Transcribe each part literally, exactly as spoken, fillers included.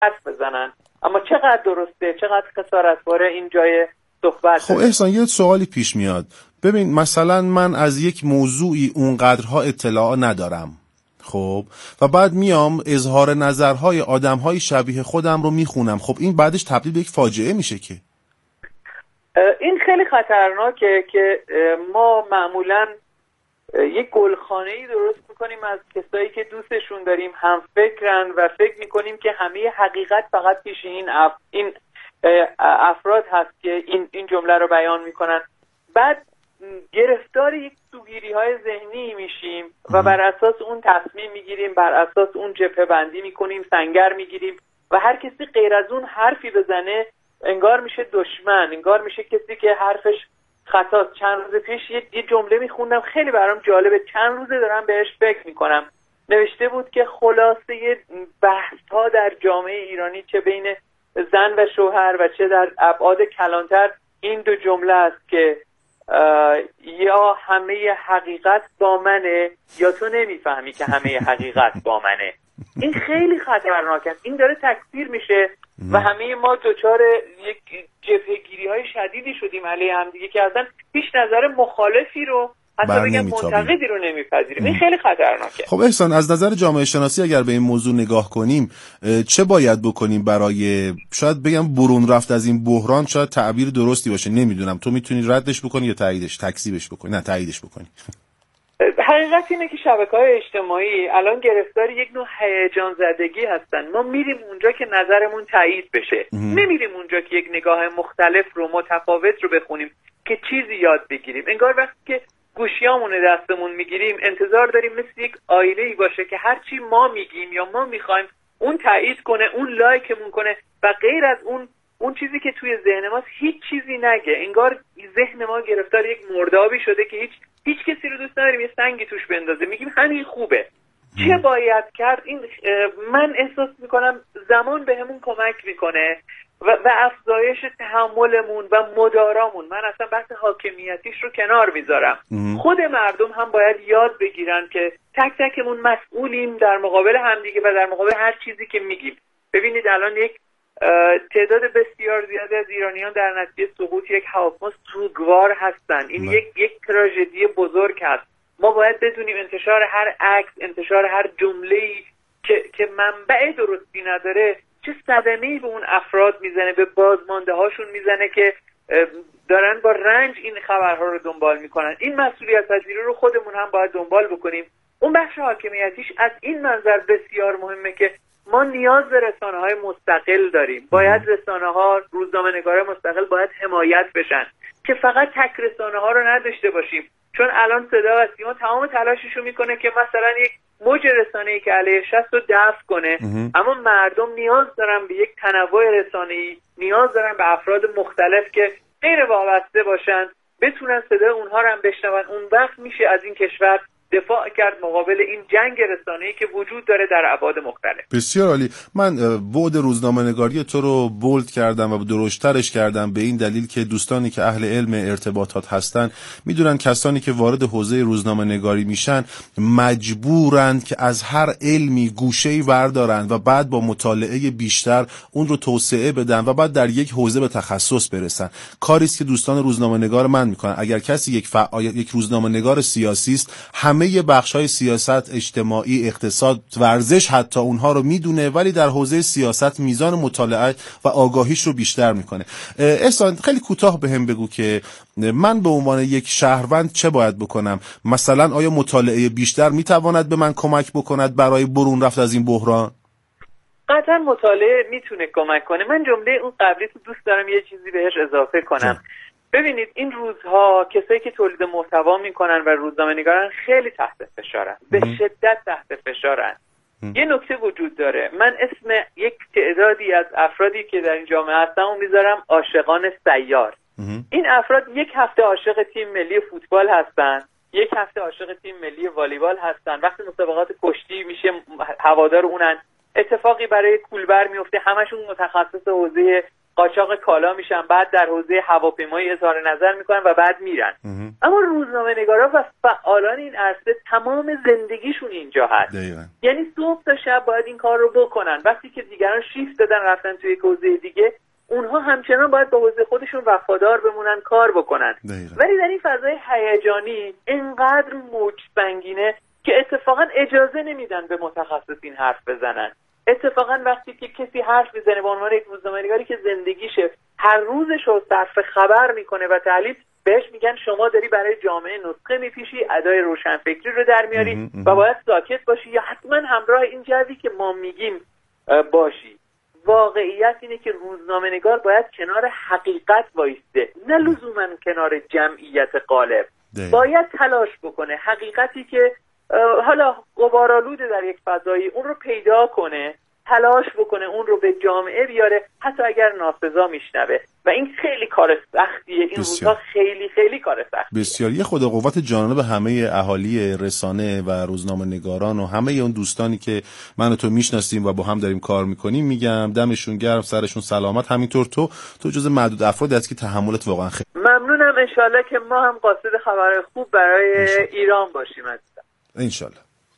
حرف بزنن. اما چقدر درسته، چقدر خسارتباره این جای صحبت. خب احسان یه سوالی پیش میاد. ببین مثلا من از یک موضوعی اونقدرها اطلاع ندارم، خب و بعد میام اظهار نظرهای آدمهای شبیه خودم رو میخونم، خب این بعدش تبدیل به یک فاجعه میشه که این خیلی خطرناکه که ما معمولاً یک گلخانه‌ای درست میکنیم از کسایی که دوستشون داریم، هم فکرن و فکر میکنیم که همه حقیقت فقط پیش این اف... این افراد هست که این این جمله رو بیان میکنن. بعد گرفتار یک سوگیری‌های ذهنی میشیم و بر اساس اون تصمیم میگیریم، بر اساس اون جبهه بندی میکنیم، سنگر میگیریم و هر کسی غیر از اون حرفی بزنه انگار میشه دشمن، انگار میشه کسی که حرفش خطاست. چند روز پیش یه جمله میخوندم خیلی برام جالبه، چند روزه دارم بهش فکر میکنم. نوشته بود که خلاصه بحث ها در جامعه ایرانی چه بین زن و شوهر و چه در ابعاد کلانتر این دو جمله است که یا همه حقیقت با منه یا تو نمیفهمی که همه حقیقت با منه. این خیلی خطرناکه، این داره تکثیر میشه و همه ما دچار یک جبهه‌گیری های شدیدی شدیم علیه هم دیگه که اصلا هیچ نظر مخالفی رو حتی بگم منتقدی رو نمیپذیریم. این خیلی خطرناکه. خب احسان از نظر جامعه شناسی اگر به این موضوع نگاه کنیم چه باید بکنیم برای شاید بگم برون رفت از این بحران؟ شاید تعبیر درستی باشه، نمیدونم، تو میتونی ردش بکنی یا تاییدش تکذیبش بکنی؟ نه تاییدش بکنی. حقیقت اینه که شبکه‌های اجتماعی الان گرفتار یک نوع هیجان زدگی هستن. ما میریم اونجا که نظرمون تایید بشه، نمیریم اونجا که یک نگاه مختلف رو متفاوت رو بخونیم که چیزی یاد بگیریم. انگار وقتی که گوشیامون دستمون میگیریم انتظار داریم مثل یک آینه‌ای باشه که هرچی ما میگیم یا ما میخوایم اون تایید کنه، اون لایکمون کنه و غیر از اون اون چیزی که توی ذهن ماست هیچ چیزی نگه. انگار ذهن ما گرفتار یک مردابی شده که هیچ هیچ کسی رو دوست نداریم یه سنگی توش بندازه، میگیم همین خوبه. چه باید کرد؟ این من احساس میکنم زمان بهمون کمک میکنه و, و افزایش تحملمون و مدارامون. من اصلا بحث حاکمیتیش رو کنار میذارم. خود مردم هم باید یاد بگیرن که تک تکمون مسئولیم در مقابل همدیگه و در مقابل هر چیزی که میگیم. ببینید الان یک تعداد بسیار زیادی از ایرانیان در نتیجه سقوط یک هواپیما سوگوار هستن. این یک یک تراژدی بزرگ هست. ما باید بدونیم انتشار هر عکس، انتشار هر جمله‌ای که که منبع درستی نداره چه صدمه‌ای به اون افراد میزنه، به بازمانده هاشون میزنه که دارن با رنج این خبرها رو دنبال میکنن. این مسئولیت پذیری رو خودمون هم باید دنبال بکنیم. اون بخش حاکمیتیش از این منظر بسیار مهمه که ما نیاز به رسانه‌های مستقل داریم. باید رسانه‌ها، روزنامه‌نگاران مستقل باید حمایت بشن که فقط تک رسانه‌ها رو نداشته باشیم. چون الان صدا و سیما تمام تلاششو میکنه که مثلا یک موج رسانه‌ای که علیه شست رو دفع کنه، اما مردم نیاز دارن به یک تنوع رسانه‌ای، نیاز دارن به افراد مختلف که غیر وابسته باشن، بتونن صدای اونها رو هم بشنون. اون وقت میشه از این کشور دفاع کرد مقابل این جنگ رسانه‌ای که وجود داره در ابعاد مختلف. بسیار عالی. من بعد روزنامه‌نگاری تو رو بولد کردم و درشترش کردم به این دلیل که دوستانی که اهل علم ارتباطات هستن میدونن کسانی که وارد حوزه روزنامه‌نگاری میشن مجبورند که از هر علمی گوشه‌ای وردارن و بعد با مطالعه بیشتر اون رو توسعه بدن و بعد در یک حوزه به تخصص برسن. کاری است که دوستان روزنامه‌نگار من میکنن. اگر کسی یک فعال یک روزنامه‌نگار سیاسی است، همه بخش‌های سیاست، اجتماعی، اقتصاد، ورزش حتی اونها رو میدونه، ولی در حوزه سیاست میزان مطالعه و آگاهیش رو بیشتر میکنه. احسان خیلی کوتاه بهم بگو که من به عنوان یک شهروند چه باید بکنم؟ مثلا آیا مطالعه بیشتر میتواند به من کمک بکند برای برون رفت از این بحران؟ قطعا مطالعه میتونه کمک کنه. من جمله اون قبلی تو دوست دارم یه چیزی بهش اضافه کنم. جا. ببینید این روزها کسایی که تولید محتوا میکنن و روزنامه‌نگارن خیلی تحت فشارن، به شدت تحت فشارن. یه نکته وجود داره. من اسم یک تعدادی از افرادی که در این جامعه هستن رو میذارم عاشقان سیار. این افراد یک هفته عاشق تیم ملی فوتبال هستن، یک هفته عاشق تیم ملی والیبال هستن. وقتی مسابقات کشتی میشه هوادار اونن. اتفاقی برای کولبر میفته همشون متخصص حوزه قاچاق کالا میشن، بعد در حوزه هواپیمایی اظهار نظر میکنن و بعد میرن. اما روزنامه‌نگارا و فعالان این عرصه تمام زندگیشون اینجا هست. دقیقا. یعنی صبح تا شب باید این کار رو بکنن. وقتی که دیگران شیفت دادن رفتن توی حوزه دیگه، اونها همچنان باید به حوزه خودشون وفادار بمونن، کار بکنن. دقیقا. ولی در این فضای هیجانی اینقدر موج سنگینه که اتفاقا اجازه نمیدن به متخصصین حرف بزنن. اتفاقا وقتی که کسی حرف میزنه به عنوان یک روزنامه‌نگاری که زندگیشه هر روزش رو صرف خبر میکنه و تحلیل، بهش میگن شما داری برای جامعه نسخه میپیشی، ادای روشنفکری رو در میاری و باید ساکت باشی یا حتما همراه این جوی که ما میگیم باشی. واقعیت اینه که روزنامه‌نگار باید کنار حقیقت وایسته، نه لزوما کنار جمعیت غالب. باید تلاش بکنه حقیقتی که حالا غبارآلوده در یک فضایی اون رو پیدا کنه، تلاش بکنه اون رو به جامعه بیاره، حتی اگر ناسزا میشنوه. و این خیلی کار سختیه، این روزها خیلی خیلی کار سختیه. بسیار. یه خدا قوت جانب همه اهالی رسانه و روزنامه نگاران و همه اون دوستانی که من و تو میشناسیم و با هم داریم کار میکنیم، میگم دمشون گرم، سرشون سلامت. همینطور تو تو جز معدود افرادی هستی که تحملت واقعا خیلی. ممنونم. انشالله که ما هم قاصد خبر خوب برای انشالله. ایران باشیم عزیزم. انشالله.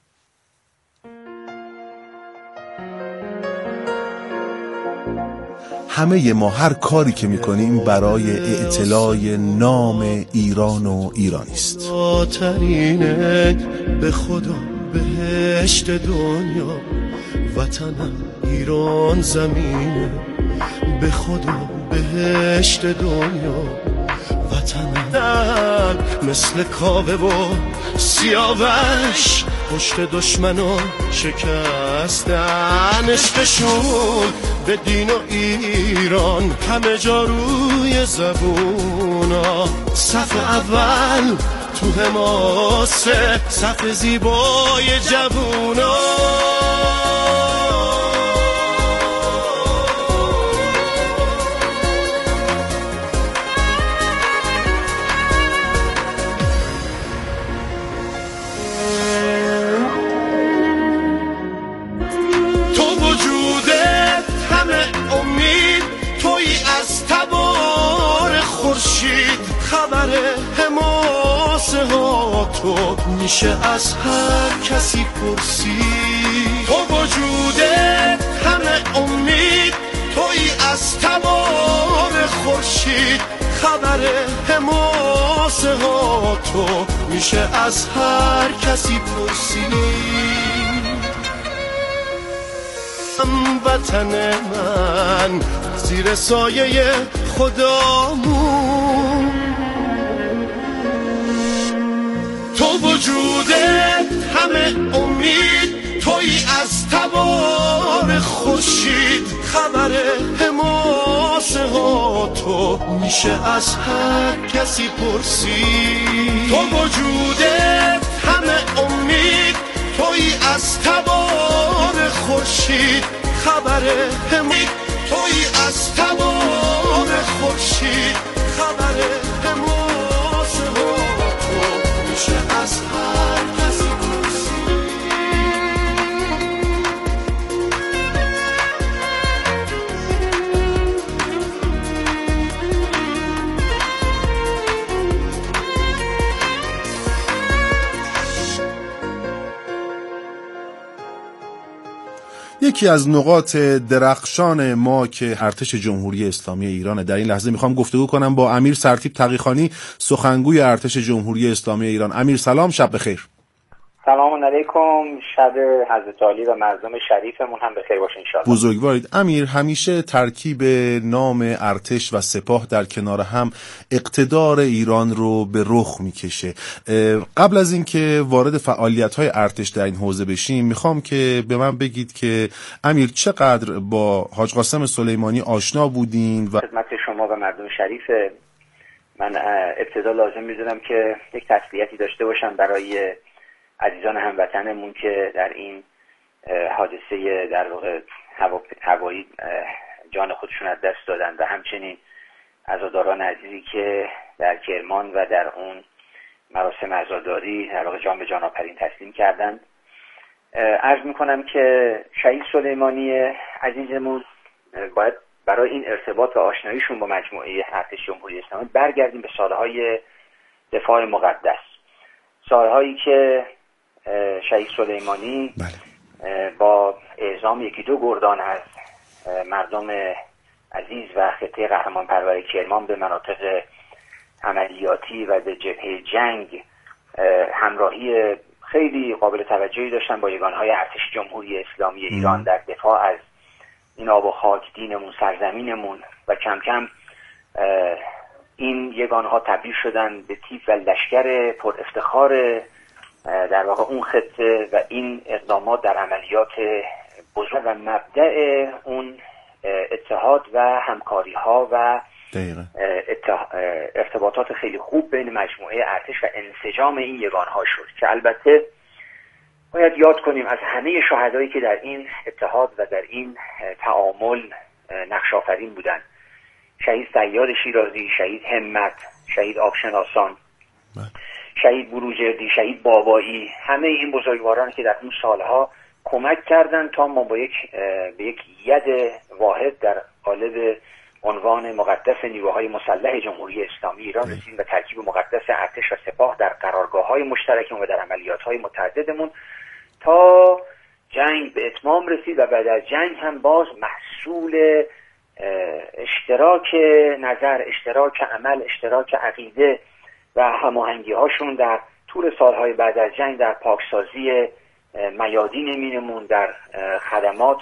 همه ما هر کاری که میکنیم برای اعتلاء نام ایران و ایرانی است. به خدا بهشت دنیا وطنم ایران زمینه، به خدا بهشت دنیا وطنم مثل کاوه و سیاوش پشت دشمنو شکستن، عشقشون به دین و ایران همه جا روی زبونا، صف اول تو حماسه، صف زیبای جوونا. خبر حماسه ها تو میشه از هر کسی پرسید، تو وجودت همه امید، توی از تبار خورشید. خبر حماسه ها تو میشه از هر کسی پرسید. وطن من زیر سایه خدامون، تو وجودت همه امید، توی از تبار خورشید. خبر حماسه ها تو میشه از هر کسی پرسید، تو وجودت همه امید، توی از تبار خورشید. خبر حمید، توی از تبار خورشید. خبر حماسه ها تو میشه از هر کسی پرسید. یکی از نقاط درخشان ما که ارتش جمهوری اسلامی ایران. در این لحظه میخوام گفتگو کنم با امیر سرتیپ تقیخانی، سخنگوی ارتش جمهوری اسلامی ایران. امیر سلام، شب بخیر. سلام علیکم، شب حضرت علی و مردم شریفمون هم بخیر باشه انشاءالله. بزرگوارید. امیر، همیشه ترکیب نام ارتش و سپاه در کنار هم اقتدار ایران رو به رخ میکشه. قبل از اینکه وارد فعالیت‌های ارتش در این حوزه بشیم، میخوام که به من بگید که امیر چقدر با حاج قاسم سلیمانی آشنا بودین و خدمت شما و مردم شریف. من ابتدا لازم می‌دونم که یک تسلیتی داشته باشم برای عزیزان هموطنمون که در این حادثه در واقع هوایی جان خودشون از دست دادن و همچنین عزاداران عزیزی که در کرمان و در اون مراسم عزاداری در واقع جان به جان آفرین تسلیم کردند. عرض میکنم که شهید سلیمانی عزیزمون باید برای این ارتباط و آشناییشون با مجموعه ارتش جمهوری اسلامی برگردیم به سالهای دفاع مقدس، سالهایی که شهید سلیمانی با اعزام یکی دو گردان از مردم عزیز و خطه قهرمان پرور کرمان به مناطق عملیاتی و به جبهه جنگ همراهی خیلی قابل توجهی داشتن با یگانهای ارتش جمهوری اسلامی ایران در دفاع از این آب و خاک، دینمون، سرزمینمون، و کم کم این یگانها تبدیل شدن به تیپ و لشکر پر افتخار در واقع اون خطه و این اقدامات در عملیات بزرگ و مبدأ اون اتحاد و همکاری ها و ارتباطات خیلی خوب بین مجموعه ارتش و انسجام این یگان ها شد که البته باید یاد کنیم از همه شهدایی که در این اتحاد و در این تعامل نقش آفرین بودن، شهید صیاد شیرازی، شهید همت، شهید آبشناسان، شهید بروجردی، شهید بابایی، همه این بزرگواران که در اون سالها کمک کردند تا ما با یک به یک ید واحد در قالب عنوان مقدس نیروهای مسلح جمهوری اسلامی ایران رسیدیم و ترکیب مقدس ارتش و سپاه در قرارگاه‌های مشترکمون و در عملیات‌های متعددمون تا جنگ به اتمام رسید و بعد از جنگ هم باز محصول اشتراک نظر، اشتراک عمل، اشتراک عقیده و هماهنگی‌هاشون در طول سالهای بعد از جنگ در پاکسازی میادین مینمون، در خدمات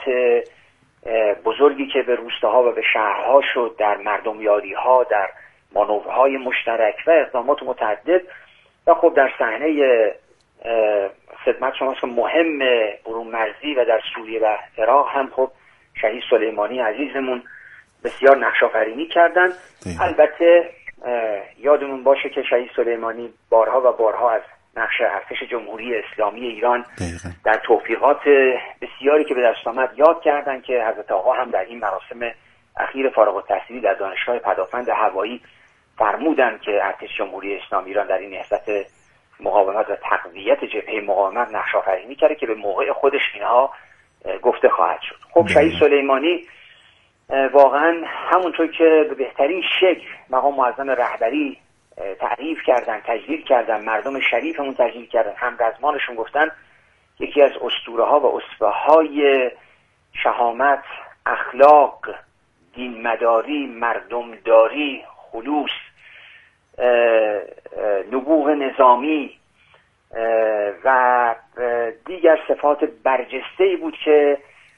بزرگی که به روستاها و به شهرها شد، در مردم یاری‌ها، در مانورهای مشترک و اقدامات متعدد. و خب در صحنه خدمت شما که مهم برون مرزی و در سوریه و عراق هم خب شهید سلیمانی عزیزمون بسیار نقش آفرینی کردن. البته یادمون باشه که شهید سلیمانی بارها و بارها از نقش ارتش جمهوری اسلامی ایران دقیقا. در توفیقات بسیاری که به دست آمد یاد کردن که حضرت آقا هم در این مراسم اخیر فارغ التحصیلی در دانشگاه پدافند هوایی فرمودن که ارتش جمهوری اسلامی ایران در این نهضت مقاومت و تقویت جبهه مقاومت نقش آفرینی کرده که به موقع خودش اینها گفته خواهد شد. خب شهید سلیمانی واقعا همونطور که به بهترین شکل مقام معظم رهبری تعریف کردن، تجلیل کردن، مردم شریفمون تجلیل کردن، همرزمانشون گفتن یکی از اسطوره ها و اسوه های شهامت، اخلاق، دین مداری، مردم داری، خلوص، نبوغ نظامی و دیگر صفات برجسته‌ای بود که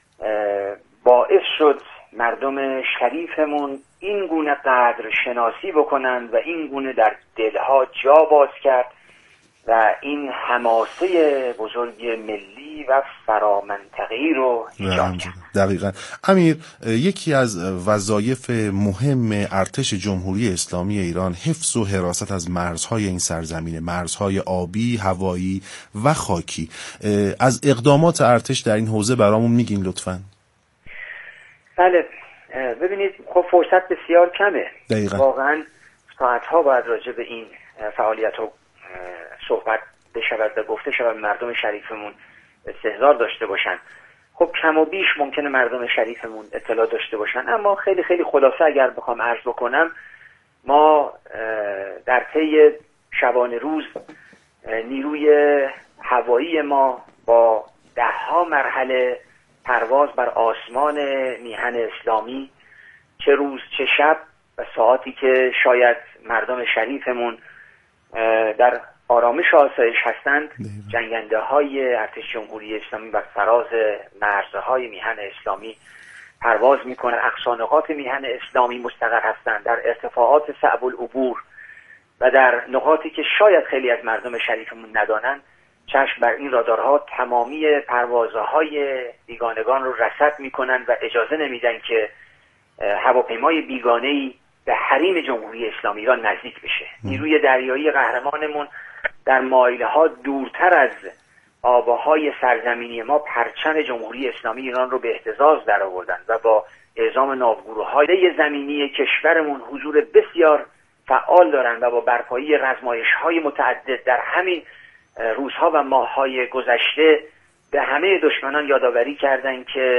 باعث شد مردم شریفمون این گونه قدر شناسی بکنند و این گونه در دلها جا باز کرد و این حماسه بزرگ ملی و فرامنطقه‌ای رو ایجاد کرد. دقیقاً. امیر، یکی از وظایف مهم ارتش جمهوری اسلامی ایران حفظ و حراست از مرزهای این سرزمین، مرزهای آبی، هوایی و خاکی. از اقدامات ارتش در این حوزه برامون میگین لطفاً؟ بله، ببینید خب فرصت بسیار کمه. دقیقاً. واقعاً ساعت‌ها باید راجع به این فعالیت‌ها صحبت بشود و گفته شود، مردم شریفمون استحضار داشته باشن. خب کم و بیش ممکنه مردم شریفمون اطلاع داشته باشن، اما خیلی خیلی خلاصه اگر بخوام عرض بکنم، ما در طی شبانه روز نیروی هوایی ما با ده ها مرحله پرواز بر آسمان میهن اسلامی، چه روز چه شب و ساعتی که شاید مردم شریفمون در آرامش و آسایش هستند، جنگنده های ارتش جمهوری اسلامی بر فراز مرزهای میهن اسلامی پرواز میکنن، اقصانقاط میهن اسلامی مستقر هستند در ارتفاعات صعب العبور و در نقاطی که شاید خیلی از مردم شریفمون ندانند. چشم بر این رادارها تمامی پروازهای بیگانگان رو رصد میکنن و اجازه نمیدن که هواپیمای بیگانه‌ای به حریم جمهوری اسلامی ایران نزدیک بشه. نیروی دریایی قهرمانمون در مایله ها دورتر از آبهای سرزمینی ما پرچم جمهوری اسلامی ایران رو به اهتزاز در آوردن و با اعزام ناوگروهای زمینی کشورمون حضور بسیار فعال دارن و با برپایی رزمایش‌های متعدد در همین روزها و ماه‌های گذشته به همه دشمنان یادآوری کردن که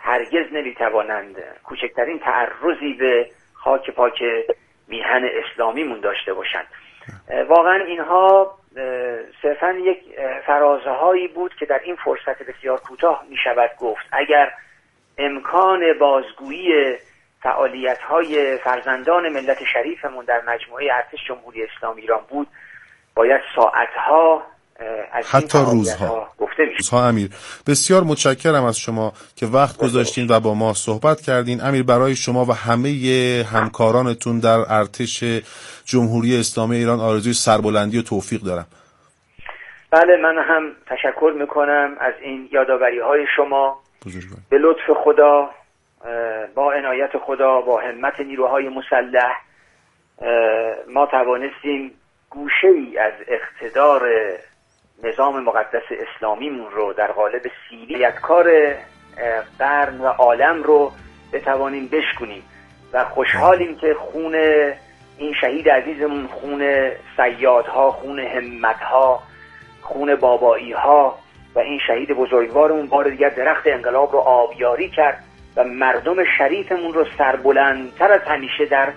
هرگز نمیتوانند کوچکترین تعرضی به خاک پاک میهن اسلامیمون داشته باشند. واقعا اینها صرفا یک فرازه هایی بود که در این فرصت بسیار کوتاه می شود گفت. اگر امکان بازگویی فعالیت های فرزندان ملت شریفمون در مجموعه ارتش جمهوری اسلامی ایران بود، باید ساعتها از حتی روزها گفته میشه. روزها. امیر، بسیار متشکرم از شما که وقت گذاشتین و با ما صحبت کردین. امیر، برای شما و همه همکارانتون در ارتش جمهوری اسلامی ایران آرزوی سربلندی و توفیق دارم. بله، من هم تشکر میکنم از این یادآوری های شما. بزرگوار. به لطف خدا، با عنایت خدا، با همت نیروهای مسلح ما توانستیم گوشه ای از اقتدار نظام مقدس اسلامیمون رو در قالب سیریتکار قرن و عالم رو بتوانیم بشکنیم و خوشحالیم که خون این شهید عزیزمون، خون صیادها، خون همتها، خون باباییها و این شهید بزرگوارمون بار دیگر درخت انقلاب رو آبیاری کرد و مردم شریفمون رو سربلندتر از همیشه در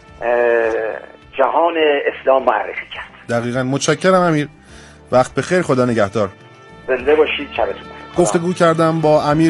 جهان اسلام معرفی کرد. دقیقاً. متشکرم امیر. وقت بخیر. خدا نگهدار. زنده باشید. شبتون بخیر. گفتگو کردم با امیر.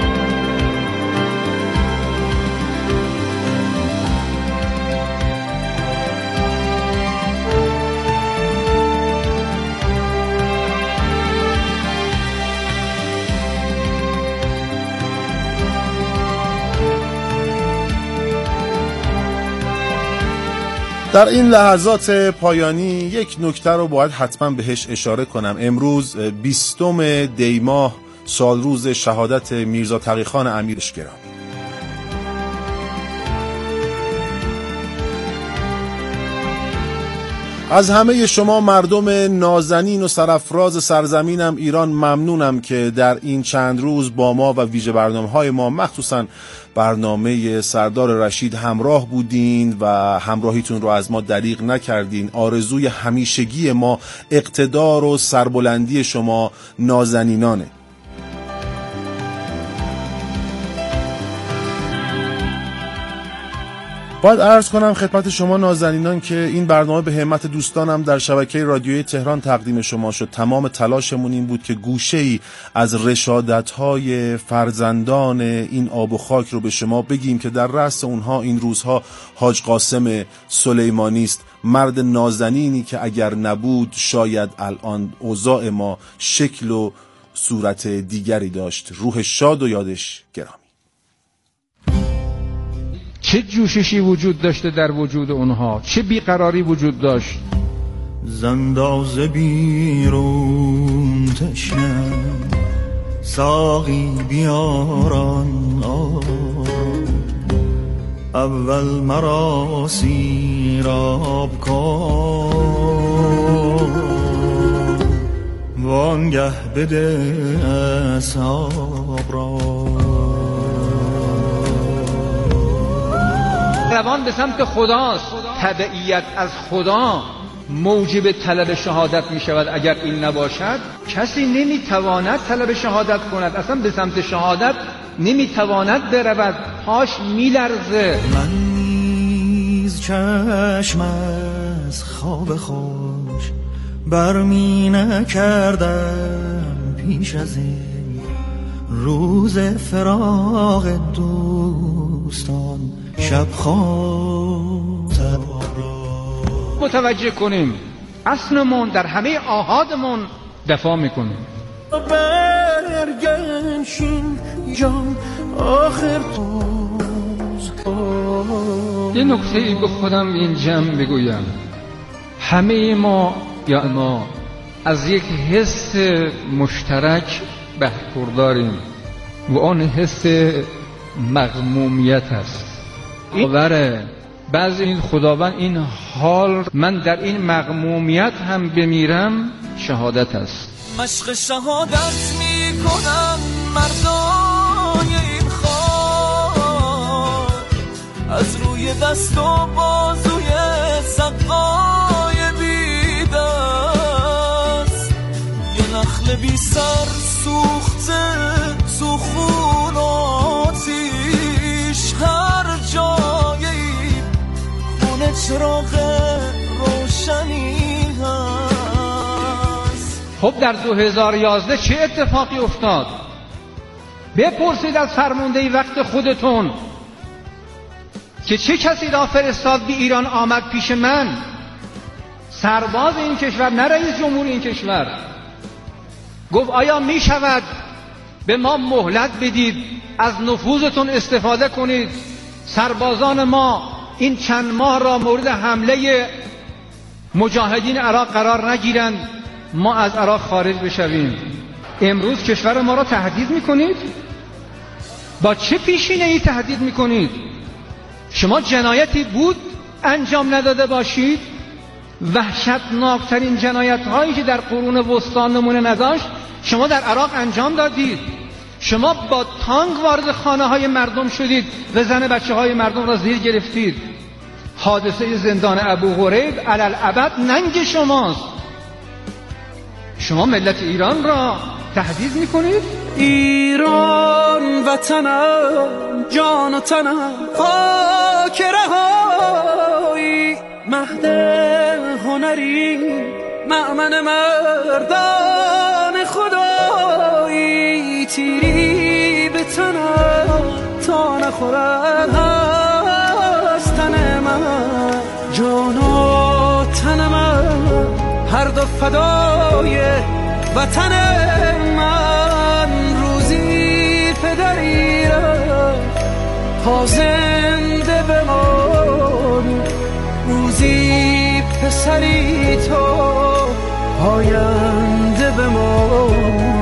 در این لحظات پایانی یک نکته رو باید حتما بهش اشاره کنم. امروز بیستم دی ماه سال روز شهادت میرزا تقی‌خان امیرشگرام. از همه شما مردم نازنین و سرافراز سرزمینم ایران ممنونم که در این چند روز با ما و ویژه برنامه‌های ما، مخصوصا برنامه سردار رشید، همراه بودین و همراهیتون رو از ما دریغ نکردین. آرزوی همیشگی ما اقتدار و سربلندی شما نازنینانه. باید عرض کنم خدمت شما نازنینان که این برنامه به همت دوستانم در شبکه رادیویی تهران تقدیم شما شد. تمام تلاشمون این بود که گوشه‌ای از رشادت‌های فرزندان این آب و خاک رو به شما بگیم که در رأس اونها این روزها حاج قاسم سلیمانی است، مرد نازنینی که اگر نبود شاید الان اوضاع ما شکل و صورت دیگری داشت. روح شاد و یادش گرامی. چه جوششی وجود داشته در وجود اونها، چه بیقراری وجود داشت. زنداز بیرون تشنم، ساقی بیاران آب، اول مرا سیراب کن، وانگه بده اصحاب را. روان به سمت خداست. تبعیت از خدا موجب طلب شهادت می شود. اگر این نباشد کسی نمی تواند طلب شهادت کند، اصلا به سمت شهادت نمی تواند برود، پاش می لرزه. من نیز چشم از خواب خوش برمی نکردم پیش از این روز فراق دوستان، شب خاطر متوجه کنیم اصلمون در همه آحادمون دفاع میکنیم. برگنشین جان آخر توز. یه نکته ای به خودم این جمع بگویم. همه ما یا ما از یک حس مشترک برخورداریم و آن حس مغمومیت است. باوره بعضی این خداوند این حال من در این مغمومیت هم بمیرم شهادت است. مشق شهادت می کنم مردای این خاک، از روی دست و بازوی سقای بی دست، یه نخل بی سر سوخته سخونات چراغ روشنی هست. خب در دو هزار و یازده چه اتفاقی افتاد؟ بپرسید از فرمانده وقت خودتون که چه کسی را فرستاد به ایران آمد پیش من، سرباز این کشور نه رئیس جمهور این کشور، گفت آیا می شود به ما مهلت بدید، از نفوذتون استفاده کنید، سربازان ما این چند ماه را مورد حمله مجاهدین عراق قرار نگیرند، ما از عراق خارج بشویم. امروز کشور ما را تهدید میکنید؟ با چه پیشینه ای تهدید میکنید؟ شما جنایتی بود انجام نداده باشید؟ وحشتناکترین جنایت هایی که در قرون وسطی نمونه نداشت شما در عراق انجام دادید. شما با تانک وارد خانه های مردم شدید و زن بچه های مردم را زیر گرفتید. حادثه زندان ابو غریب علالابد ننگ شماست. شما ملت ایران را تهدید میکنید؟ ایران وطنم، جان و تنم، خاک رهایی، مهد هنری، مأمن مردان خدایی، تیری به تنم تا نخورد از تن من، جان و تن من هر دو فدای وطن من. روزی پدری رفت تا زنده بمانی، روزی پسری تو آینده بمانی.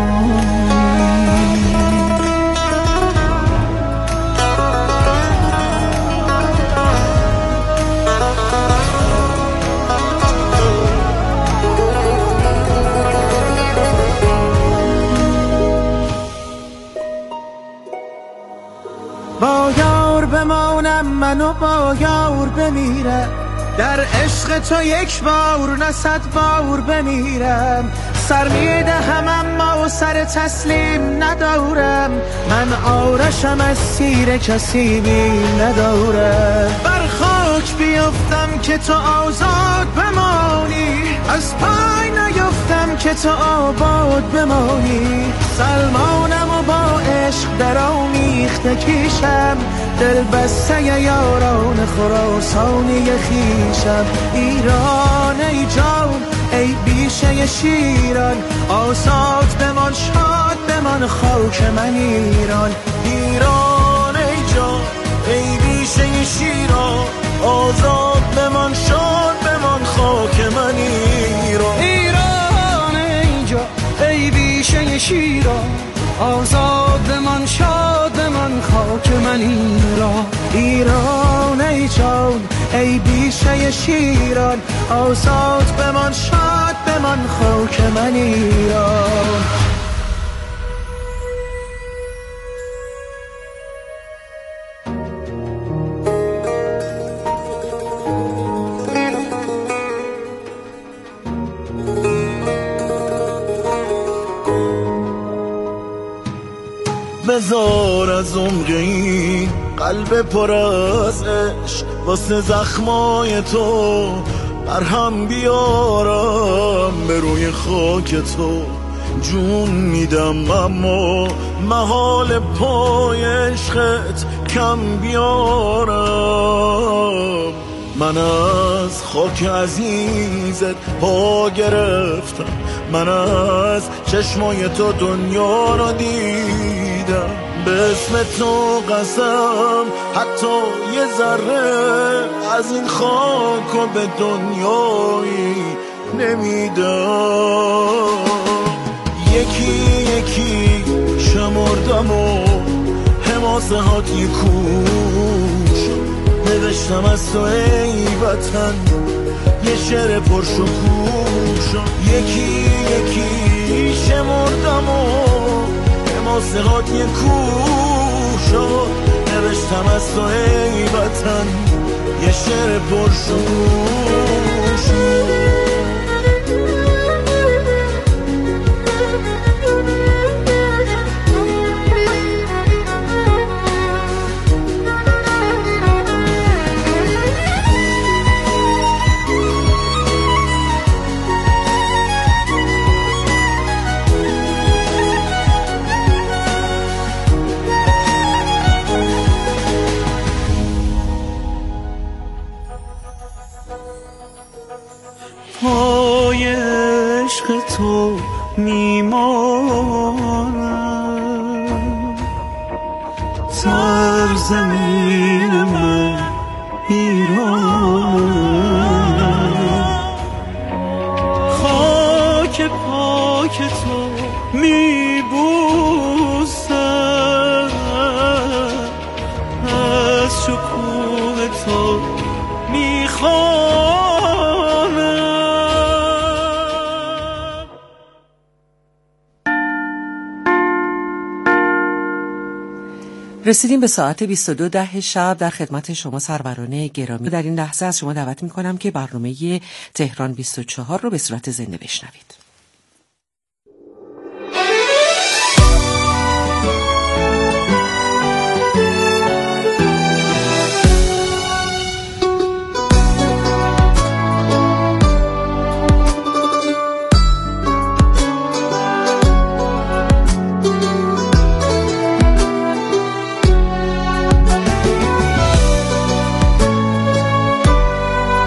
با یار بمانم من و با یار بمیرم، در عشق تو یک بار نه صد بار بمیرم. سر میدهم اما سر تسلیم ندارم، من آرشم از سیر کسی بیم ندارم. بر خاک بیفتم که تو آزاد بمانی، از پای نیفتم که تو آباد بمانی. سلمانم و با عشق در آمیخته کیشم، دل بسته یاران خراسانی خیشم. ایران ای جان ای بیشه شیران، آزاد بمان شاد بمان خاک من ایران. ایران ای جان ای بیشه شیران، آزاد بمان شاد بمان خاک من ایران. ایران ای جان ای بیشه شیران، آزاد بمان شاد بمان خاک من ایران. ایران ای جان ای بیشه شیران، آزاد بمان شاد بمان خاک من ایران. بذار از عمق این قلب پر از عشق واسه زخمای تو برهم بیارم به روی خاک تو. جون میدم اما محال پای عشقت کم بیارم. من از خاک عزیزت پا گرفتم، من از چشمای تو دنیا را دیدم. به اسم تو قسم حتی یه ذره از این خاک و به دنیایی نمیدم. یکی یکی شمردم و حماسه هات یک کوش نوشتم از تو ای وطن یه شعر پرشکوش. یکی یکی شمردم و حماسه هات یک کوش نوشتم از تو ای وطن یه شعر پرشکوش. پای عشق تو میمانم، سرزمین من ایرانم، خاک پاک تو میبوسم، از شکوه تو میخوانم. رسیدیم به ساعت بیست و دو ده شب. در خدمت شما سروران گرامی. در این لحظه از شما دعوت می‌کنم که برنامه تهران بیست و چهار رو به صورت زنده بشنوید.